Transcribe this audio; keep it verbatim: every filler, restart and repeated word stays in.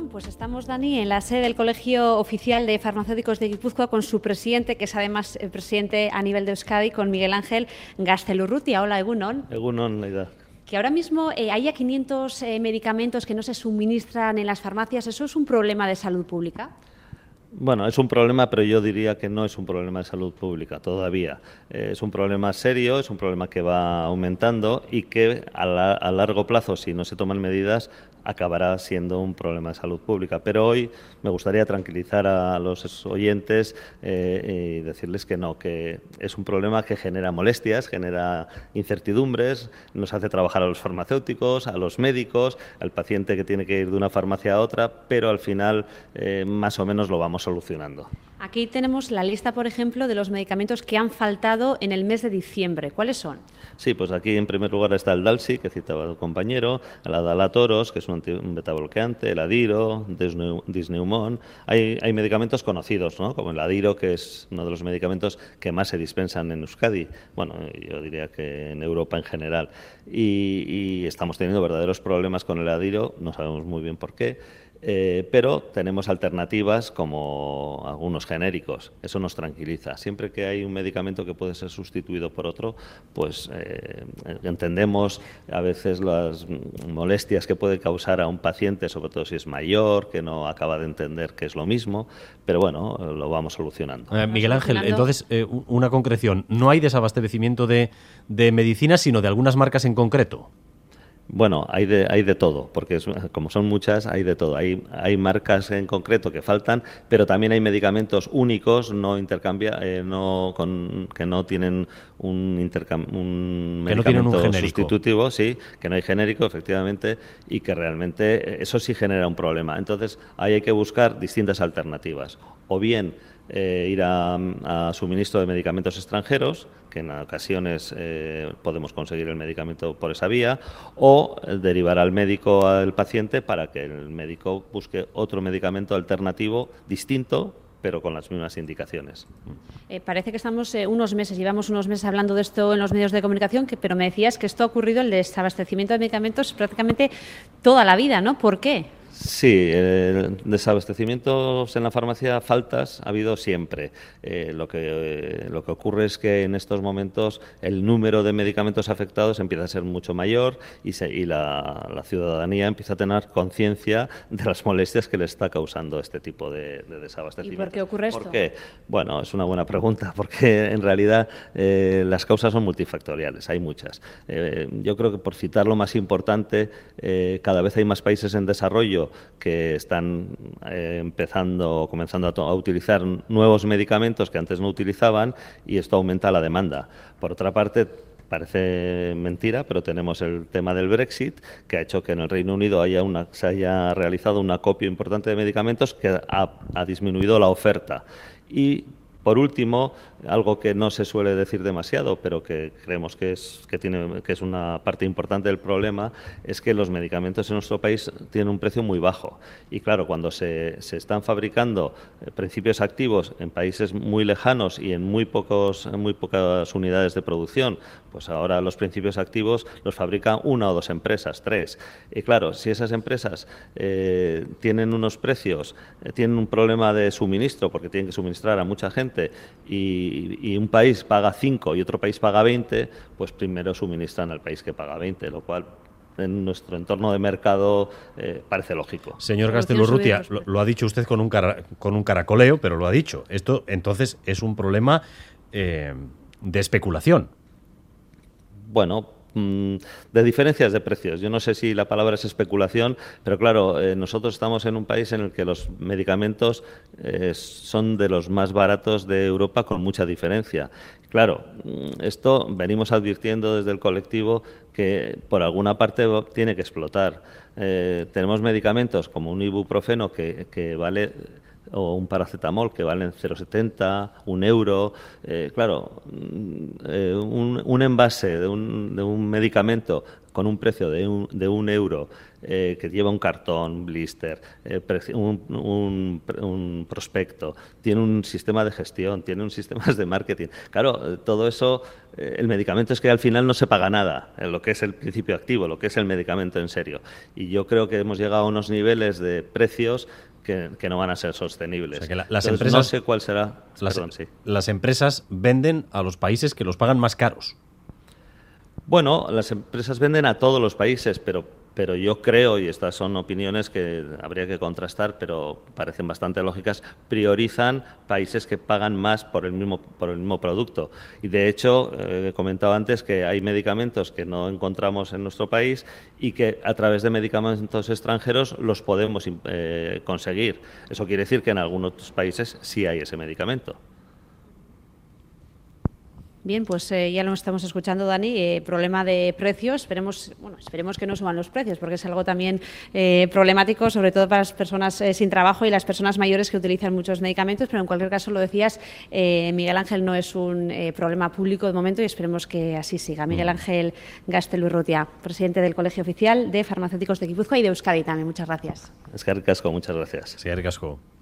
Pues estamos, Dani, en la sede del Colegio Oficial de Farmacéuticos de Guipúzcoa con su presidente, que es además el presidente a nivel de Euskadi, con Miguel Ángel Gaztelurrutia. Hola, Egunon. Egunon, Naida. Que ahora mismo eh, haya quinientos eh, medicamentos que no se suministran en las farmacias, ¿eso es un problema de salud pública? Bueno, es un problema, pero yo diría que no es un problema de salud pública todavía. Eh, es un problema serio, es un problema que va aumentando y que a, la, a largo plazo, si no se toman medidas, acabará siendo un problema de salud pública. Pero hoy me gustaría tranquilizar a los oyentes eh, y decirles que no, que es un problema que genera molestias, genera incertidumbres, nos hace trabajar a los farmacéuticos, a los médicos, al paciente que tiene que ir de una farmacia a otra, pero al final eh, más o menos lo vamos solucionando. Aquí tenemos la lista, por ejemplo, de los medicamentos que han faltado en el mes de diciembre. ¿Cuáles son? Sí, pues aquí en primer lugar está el Dalsi, que citaba el compañero, el Adalatoros, que es un, un betabloqueante, el Adiro, Disneumon. Hay, hay medicamentos conocidos, ¿no? Como el Adiro, que es uno de los medicamentos que más se dispensan en Euskadi, bueno, yo diría que en Europa en general. Y, y estamos teniendo verdaderos problemas con el Adiro, no sabemos muy bien por qué. Eh, pero tenemos alternativas como algunos genéricos, eso nos tranquiliza. Siempre que hay un medicamento que puede ser sustituido por otro, pues eh, entendemos a veces las molestias que puede causar a un paciente, sobre todo si es mayor, que no acaba de entender que es lo mismo, pero bueno, lo vamos solucionando. Eh, Miguel Ángel, entonces, eh, una concreción, no hay desabastecimiento de, de medicinas, sino de algunas marcas en concreto. Bueno, hay de, hay de todo, porque es, como son muchas, hay de todo. Hay, hay marcas en concreto que faltan, pero también hay medicamentos únicos, no intercambia, eh, no con, que no tienen un, intercam un que medicamento no un sustitutivo, sí, que no hay genérico, efectivamente, y que realmente eso sí genera un problema. Entonces, ahí hay que buscar distintas alternativas. O bien eh, ir a, a suministro de medicamentos extranjeros, que en ocasiones eh, podemos conseguir el medicamento por esa vía, o derivar al médico al paciente para que el médico busque otro medicamento alternativo distinto, pero con las mismas indicaciones. Eh, parece que estamos eh, unos meses, llevamos unos meses hablando de esto en los medios de comunicación, que, pero me decías que esto ha ocurrido, el desabastecimiento de medicamentos, prácticamente toda la vida, ¿no? ¿Por qué? Sí, eh, desabastecimientos en la farmacia, faltas ha habido siempre. Eh, lo que eh, lo que ocurre es que en estos momentos el número de medicamentos afectados empieza a ser mucho mayor y, se, y la, la ciudadanía empieza a tener conciencia de las molestias que le está causando este tipo de, de desabastecimiento. ¿Y por qué ocurre esto? ¿Por qué? Bueno, es una buena pregunta, porque en realidad eh, las causas son multifactoriales, hay muchas. Eh, yo creo que por citar lo más importante, eh, cada vez hay más países en desarrollo que están eh, empezando o comenzando a, a utilizar nuevos medicamentos que antes no utilizaban y esto aumenta la demanda. Por otra parte, parece mentira, pero tenemos el tema del Brexit, que ha hecho que en el Reino Unido haya una, se haya realizado un acopio importante de medicamentos que ha, ha disminuido la oferta. Y por último, algo que no se suele decir demasiado, pero que creemos que es, que tiene, que es una parte importante del problema, es que los medicamentos en nuestro país tienen un precio muy bajo. Y claro, cuando se, se están fabricando principios activos en países muy lejanos y en muy, pocos, en muy pocas unidades de producción, pues ahora los principios activos los fabrican una o dos empresas, tres. Y claro, si esas empresas eh, tienen unos precios, eh, tienen un problema de suministro, porque tienen que suministrar a mucha gente, y, y un país paga cinco y otro país paga veinte, pues primero suministran al país que paga veinte, lo cual en nuestro entorno de mercado eh, parece lógico. Señor Gaztelurrutia, lo, lo ha dicho usted con un, cara, con un caracoleo, pero lo ha dicho. Esto entonces es un problema eh, de especulación. Bueno, de diferencias de precios. Yo no sé si la palabra es especulación, pero claro, eh, nosotros estamos en un país en el que los medicamentos eh, son de los más baratos de Europa con mucha diferencia. Claro, esto venimos advirtiendo desde el colectivo que por alguna parte tiene que explotar. Eh, tenemos medicamentos como un ibuprofeno que, que vale, o un paracetamol que valen cero coma setenta, un euro. Eh, claro, eh, un, un envase de un, de un medicamento con un precio de un, de un euro, eh, que lleva un cartón, blister, eh, un, un, un prospecto, tiene un sistema de gestión, tiene un sistema de marketing. Claro, todo eso, eh, el medicamento es que al final no se paga nada, en lo que es el principio activo, lo que es el medicamento en serio. Y yo creo que hemos llegado a unos niveles de precios que, que no van a ser sostenibles. O sea, que la, las Entonces, empresas, no sé cuál será. Las, Perdón, sí. las empresas venden a los países que los pagan más caros. Bueno, las empresas venden a todos los países, pero, pero yo creo, y estas son opiniones que habría que contrastar, pero parecen bastante lógicas, priorizan países que pagan más por el mismo, por el mismo producto. Y de hecho, eh, he comentado antes que hay medicamentos que no encontramos en nuestro país y que a través de medicamentos extranjeros los podemos eh, conseguir. Eso quiere decir que en algunos países sí hay ese medicamento. Bien, pues eh, ya lo estamos escuchando, Dani. Eh, problema de precios. Esperemos, bueno, esperemos que no suban los precios, porque es algo también eh, problemático, sobre todo para las personas eh, sin trabajo y las personas mayores que utilizan muchos medicamentos. Pero en cualquier caso, lo decías, eh, Miguel Ángel, no es un eh, problema público de momento y esperemos que así siga. Miguel Ángel Gaztelu-Urrutia, presidente del Colegio Oficial de Farmacéuticos de Guipúzcoa y de Euskadi también. Muchas gracias. Eskerrik asko, muchas gracias. Eskerrik asko.